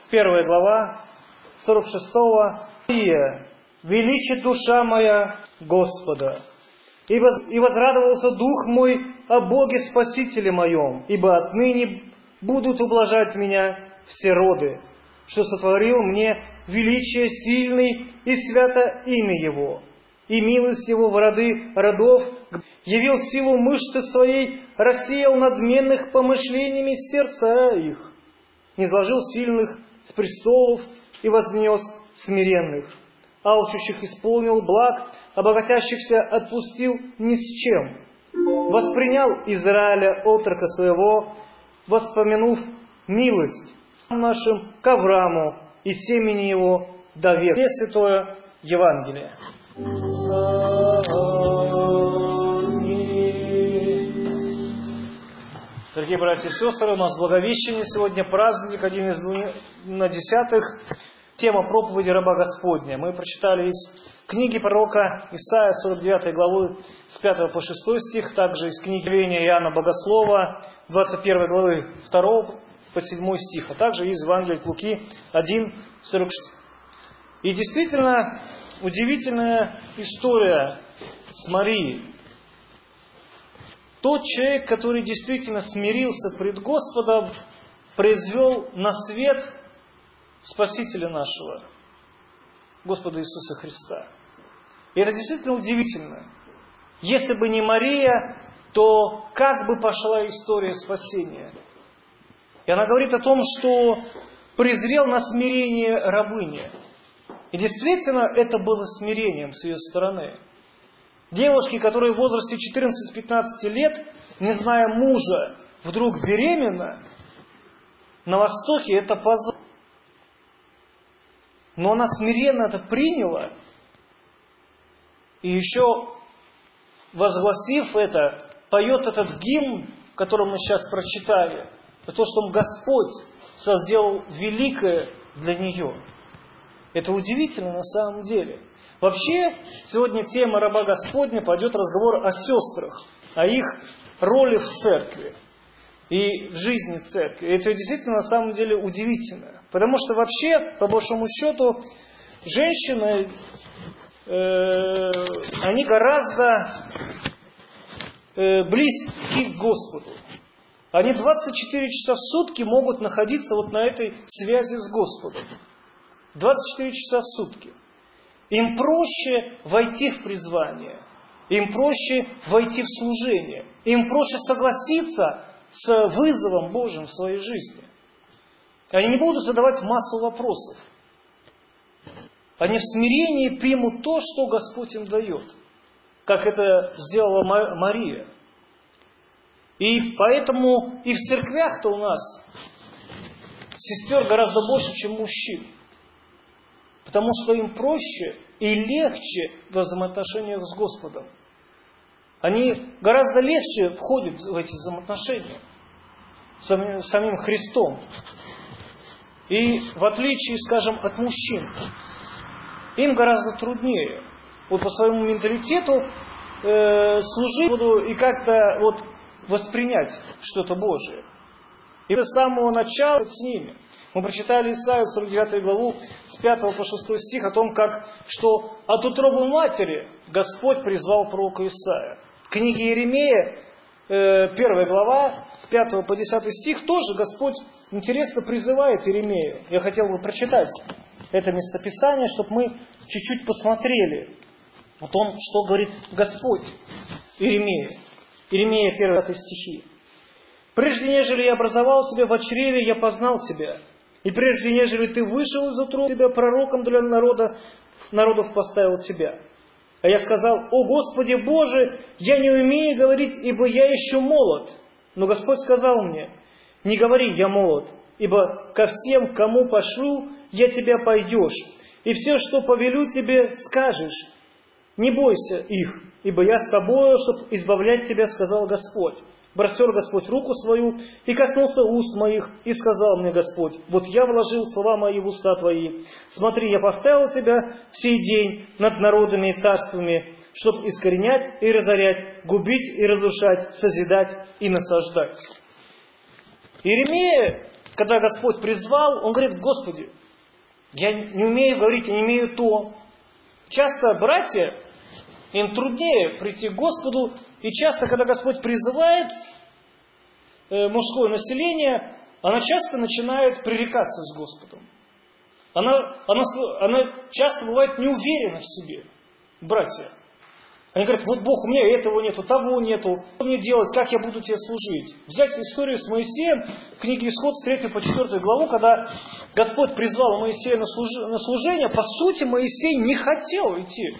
1 глава, 46-го. «Величит душа моя Господа, и возрадовался дух мой о Боге Спасителе моем, ибо отныне будут ублажать меня все роды, что сотворил мне величие сильный и свято имя Его, и милость Его в роды родов, явил силу мышцы своей, рассеял надменных помышлениями сердца их, низложил сильных с престолов и вознес смиренных, алчущих исполнил благ, а богатящихся отпустил ни с чем. Воспринял Израиля отрока своего, воспомянув милость нашим к Аврааму и семени его до века». Святое Евангелие. Дорогие братья и сестры, у нас Благовещение, сегодня праздник, один из 10. Тема проповеди раба Господня. Мы прочитали из книги пророка Исаия, 49 главы, с 5 по 6 стих, также из книги Откровения Иоанна Богослова, 21 главы, 2 по 7 стих, а также из Евангелия от Луки 1, 46. И действительно, удивительная история с Марией. Тот человек, который действительно смирился пред Господом, произвел на свет Спасителя нашего, Господа Иисуса Христа. И это действительно удивительно. Если бы не Мария, то как бы пошла история спасения? И она говорит о том, что презрел на смирение рабыни. И действительно, это было смирением с ее стороны. Девушки, которые в возрасте 14-15 лет, не зная мужа, вдруг беременна, на Востоке это позор. Но она смиренно это приняла, и еще, возгласив это, поет этот гимн, который мы сейчас прочитали, за то, что Господь создал великое для нее. Это удивительно на самом деле. Вообще, сегодня тема раба Господня пойдет разговор о сестрах, о их роли в церкви и в жизни церкви. И это действительно на самом деле удивительно. Потому что вообще, по большому счету, женщины, они гораздо близки к Господу. Они 24 часа в сутки могут находиться вот на этой связи с Господом. 24 часа в сутки. Им проще войти в призвание. Им проще войти в служение. Им проще согласиться с вызовом Божьим в своей жизни. Они не будут задавать массу вопросов. Они в смирении примут то, что Господь им дает. Как это сделала Мария. И поэтому и в церквях-то у нас сестер гораздо больше, чем мужчин. Потому что им проще и легче в взаимоотношениях с Господом. Они гораздо легче входят в эти взаимоотношения с самим Христом. И в отличие, скажем, от мужчин, им гораздо труднее вот по своему менталитету служить Господу и как-то вот воспринять что-то Божие. И с самого начала с ними. Мы прочитали Исаию 49 главу с 5 по 6 стих о том, что от утробы матери Господь призвал пророка Исаия. В книге Иеремия, 1 глава, с 5 по 10 стих, тоже Господь интересно призывает Иеремию. Я хотел бы прочитать это местописание, чтобы мы чуть-чуть посмотрели о том, что говорит Господь Иеремию. Иеремия, 1 стихи. «Прежде нежели я образовал тебя в чреве, я познал тебя. И прежде нежели ты вышел из утробы, тебя пророком для народов поставил тебя. А я сказал: о Господи Боже, я не умею говорить, ибо я еще молод. Но Господь сказал мне: не говори, я молод, ибо ко всем, кому пошлю, я тебя пойдешь, и все, что повелю тебе, скажешь. Не бойся их, ибо я с тобою, чтобы избавлять тебя, сказал Господь. Простер Господь руку свою и коснулся уст моих, и сказал мне Господь: вот я вложил слова мои в уста твои. Смотри, я поставил тебя в сей день над народами и царствами, чтобы искоренять и разорять, губить и разрушать, созидать и насаждать». Иеремия когда Господь призвал, он говорит: Господи, я не умею говорить, я не умею то. Часто братья, им труднее прийти к Господу, и часто, когда Господь призывает мужское население, она часто начинает пререкаться с Господом. Она часто бывает не уверена в себе, братья. Они говорят: вот Бог, у меня этого нету, того нету. Что мне делать, как я буду тебе служить? Взять историю с Моисеем, в книге Исход с 3 по 4 главу, когда Господь призвал Моисея на служение, по сути, Моисей не хотел идти.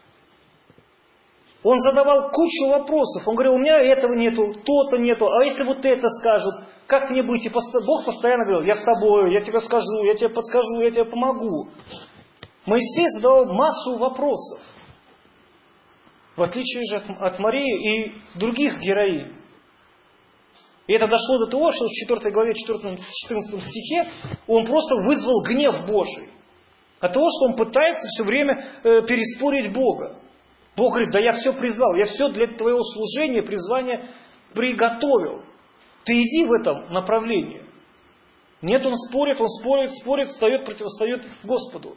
Он задавал кучу вопросов. Он говорил: у меня этого нету, то-то нету, а если вот это скажут, как мне быть? И Бог постоянно говорил: я с тобой, я тебе скажу, я тебе подскажу, я тебе помогу. Моисей задавал массу вопросов. В отличие же от Марии и других героинь. И это дошло до того, что в 4 главе 14 стихе он просто вызвал гнев Божий. От того, что он пытается все время переспорить Бога. Бог говорит: да я все призвал, я все для твоего служения, призвания приготовил. Ты иди в этом направлении. Нет, он спорит, встает, противостоит Господу.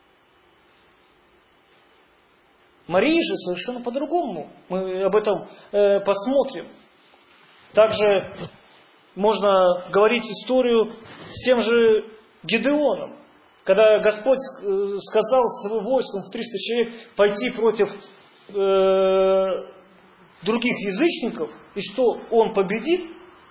Марии же совершенно по-другому. Мы об этом посмотрим. Также можно говорить историю с тем же Гедеоном. Когда Господь сказал своим войскам в 300 человек пойти против других язычников, и что он победит,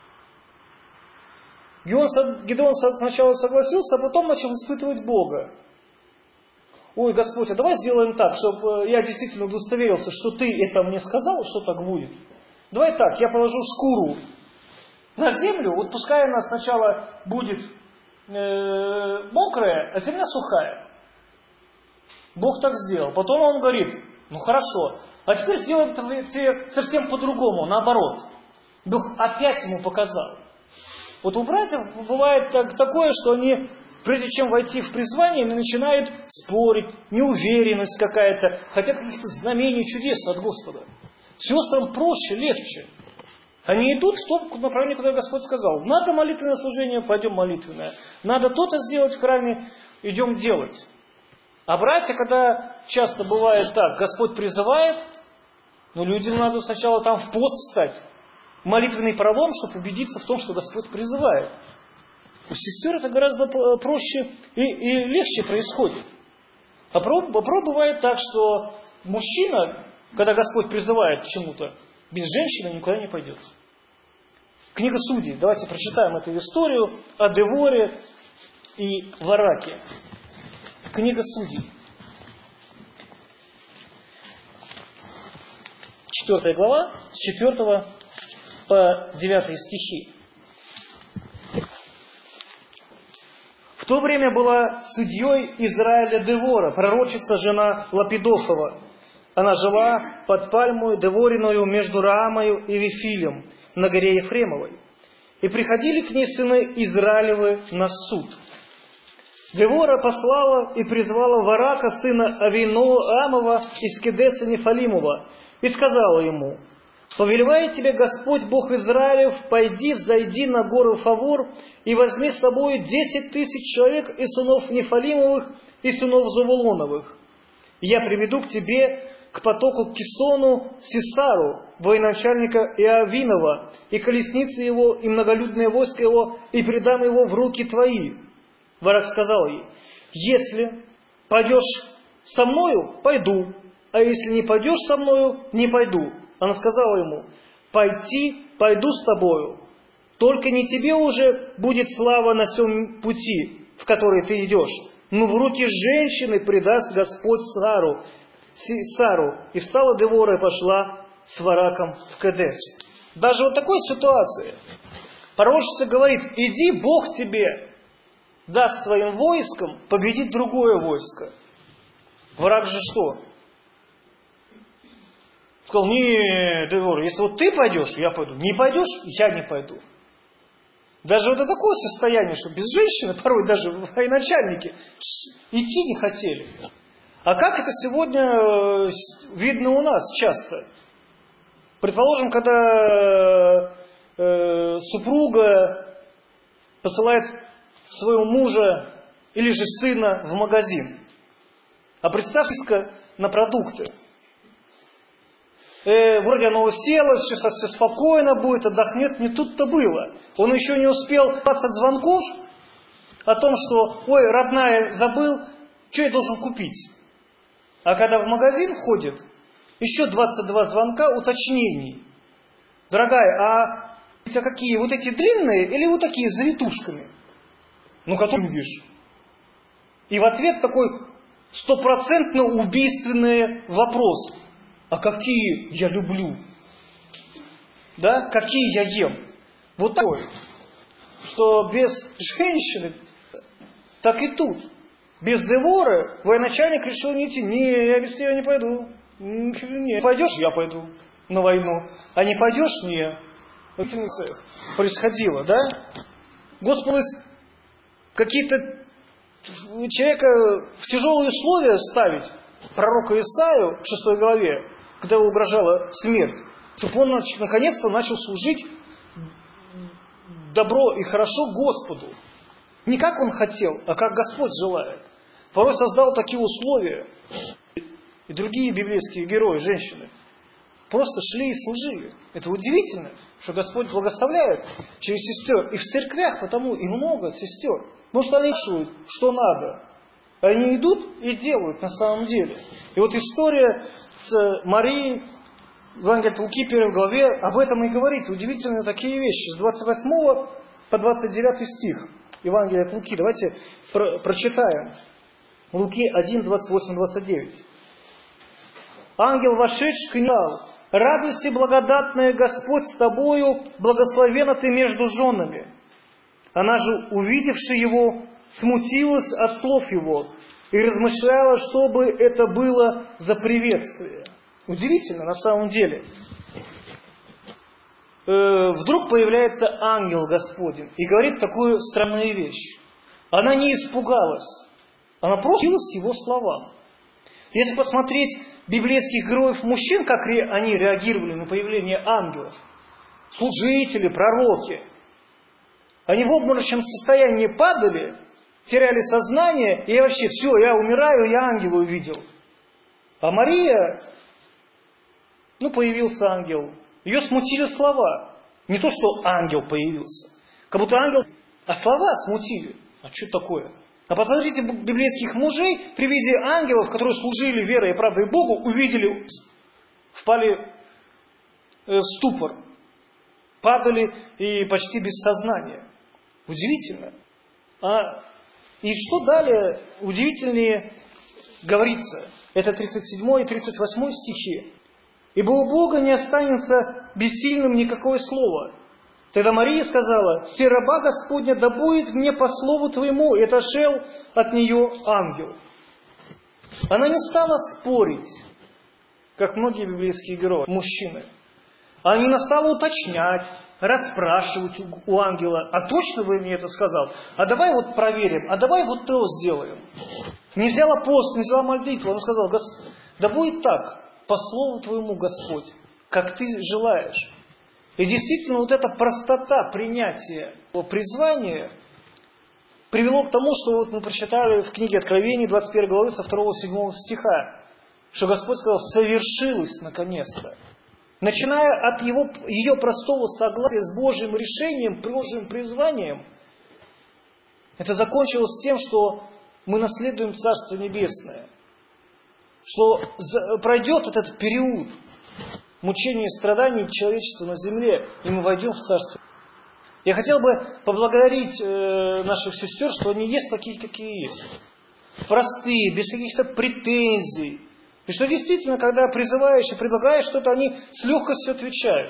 Гедеон сначала согласился, а потом начал испытывать Бога. Ой, Господь, а давай сделаем так, чтобы я действительно удостоверился, что Ты это мне сказал, что так будет. Давай так, я положу шкуру на землю, вот пускай она сначала будет мокрая, а земля сухая. Бог так сделал. Потом он говорит: ну хорошо, а теперь сделаем это совсем по-другому, наоборот. Бог опять ему показал. Вот у братьев бывает такое, что они, прежде чем войти в призвание, они начинают спорить, неуверенность какая-то, хотят каких-то знамений, чудес от Господа. Сестрам проще, легче. Они идут в том направлении, куда Господь сказал. Надо молитвенное служение, пойдем молитвенное. Надо то-то сделать в храме, идем делать. А братья, когда часто бывает так, Господь призывает, но людям надо сначала там в пост встать, молитвенный пролом, чтобы убедиться в том, что Господь призывает. У сестер это гораздо проще и легче происходит. А бывает так, что мужчина, когда Господь призывает к чему-то, без женщины никуда не пойдет. Книга Судей. Давайте прочитаем эту историю о Деворе и Вараке. Книга Судей. 4 глава, с 4 по 9 стихи. В то время была судьей Израиля Девора, пророчица жена Лапидофова. Она жила под пальмой Девориною между Раамою и Вифилем на горе Ефремовой. И приходили к ней сыны Израилевы на суд. Девора послала и призвала Варака, сына Авиноамова из Кедеса Нефалимова, и сказала ему: «Повелевает тебе Господь Бог Израилев, пойди, взойди на гору Фавор и возьми с собой 10 000 человек из сынов Нефалимовых и сынов Завулоновых. Я приведу к тебе к потоку Кисону Сисару, военачальника Иовинова, и колесницы его, и многолюдное войско его, и предам его в руки твои». Варак сказал ей: «Если пойдешь со мною, пойду, а если не пойдешь со мною, не пойду». Она сказала ему: пойду с тобою, только не тебе уже будет слава на всем пути, в который ты идешь, но в руки женщины предаст Господь Сару. И встала Девора и пошла с Вараком в Кедес. Даже вот такой ситуации пророчица говорит: иди, Бог тебе даст твоим войскам победить другое войско. Враг же что? Сказал: не, Девора, если вот ты пойдешь, я пойду. Не пойдешь, я не пойду. Даже вот это такое состояние, что без женщины порой даже военачальники идти не хотели. А как это сегодня видно у нас часто? Предположим, когда супруга посылает своего мужа или же сына в магазин. А представьте на продукты. Вроде оно уселось, сейчас все спокойно будет, отдохнет. Не тут-то было. Он еще не успел 20 звонков о том, что, ой, родная, забыл, что я должен купить. А когда в магазин ходит, еще 22 звонка уточнений. Дорогая, а у тебя какие? Вот эти длинные или вот такие с завитушками? Ну, которые любишь. И в ответ такой стопроцентно убийственный вопрос. А какие я люблю? Да? Какие я ем? Вот такой. Что без женщины, так и тут. Без Деворы военачальник решил не идти. Не, я без тебя не пойду. Не. Пойдешь? Я пойду на войну. А не пойдешь? Не. Вот происходило, да? Господи, какие-то человека в тяжелые условия ставить, пророка Исаию в 6 главе, когда его угрожала смерть, чтобы он наконец-то начал служить добро и хорошо Господу. Не как он хотел, а как Господь желает. Порой создал такие условия. И другие библейские герои, женщины, просто шли и служили. Это удивительно, что Господь благословляет через сестер. И в церквях потому и много сестер. Потому что они чувствуют, что надо. Они идут и делают на самом деле. И вот история с Марией, Евангелие от Луки, 1 главе, об этом и говорит. Удивительные такие вещи. С 28 по 29 стих Евангелия от Луки. Давайте прочитаем. Луки 1, 28, 29. Ангел, вошедший к ней, сказал: «Радуйся, благодатная, Господь с тобою, благословена ты между женами». Она же, увидевши его, смутилась от слов его и размышляла, что бы это было за приветствие. Удивительно на самом деле. Вдруг появляется ангел Господень и говорит такую странную вещь. Она не испугалась, она просто удивилась его словам. Если посмотреть библейских героев мужчин, как они реагировали на появление ангелов, служители, пророки, они в обморочном состоянии падали, теряли сознание, и вообще, все, я умираю, я ангела увидел. А Мария, появился ангел, ее смутили слова. Не то, что ангел появился, как будто ангел, а слова смутили. А что такое? А посмотрите библейских мужей, при виде ангелов, которые служили верой и правдой Богу, увидели, впали в ступор, падали и почти без сознания. Удивительно. И что далее удивительнее говорится? Это 37 и 38 стихи. «Ибо у Бога не останется бессильным никакое слово». Тогда Мария сказала: «Се раба Господня, да будет мне по слову твоему». И отошел от нее ангел. Она не стала спорить, как многие библейские герои, мужчины. Она не стала уточнять, расспрашивать у ангела: «А точно вы мне это сказал? А давай вот проверим, а давай вот то сделаем». Не взяла пост, не взяла молитву. Она сказала: «Да будет так, по слову твоему, Господь, как ты желаешь». И действительно, вот эта простота принятия призвания привело к тому, что вот мы прочитали в книге Откровений 21 главы со 2-7 стиха, что Господь сказал: «Совершилось наконец-то». Начиная от ее простого согласия с Божьим решением, Божьим призванием, это закончилось тем, что мы наследуем Царство Небесное. Что пройдет этот период мучений и страданий человечества на земле, и мы войдем в Царство. Я хотел бы поблагодарить наших сестер, что они есть такие, какие есть. Простые, без каких-то претензий. И что действительно, когда призываешь и предлагаешь что-то, они с легкостью отвечают.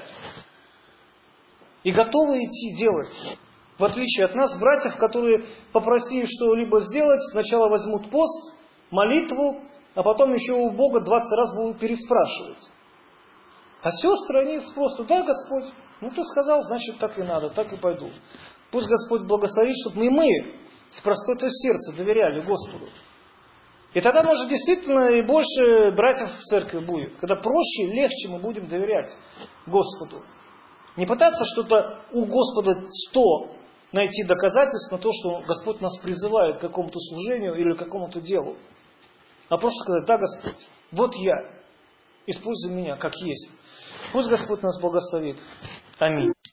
И готовы идти делать. В отличие от нас, братьев, которые, попросив что-либо сделать, сначала возьмут пост, молитву, а потом еще у Бога 20 раз будут переспрашивать. А сестры, они просто: «Да, Господь, ты сказал, значит так и надо, так и пойду». Пусть Господь благословит, чтобы и мы с простотой сердца доверяли Господу. И тогда, может, действительно и больше братьев в церкви будет. Когда проще, легче мы будем доверять Господу. Не пытаться что-то у Господа 100 найти доказательства на то, что Господь нас призывает к какому-то служению или к какому-то делу. А просто сказать: да, Господь, вот я, используй меня как есть. Пусть Господь нас благословит. Аминь.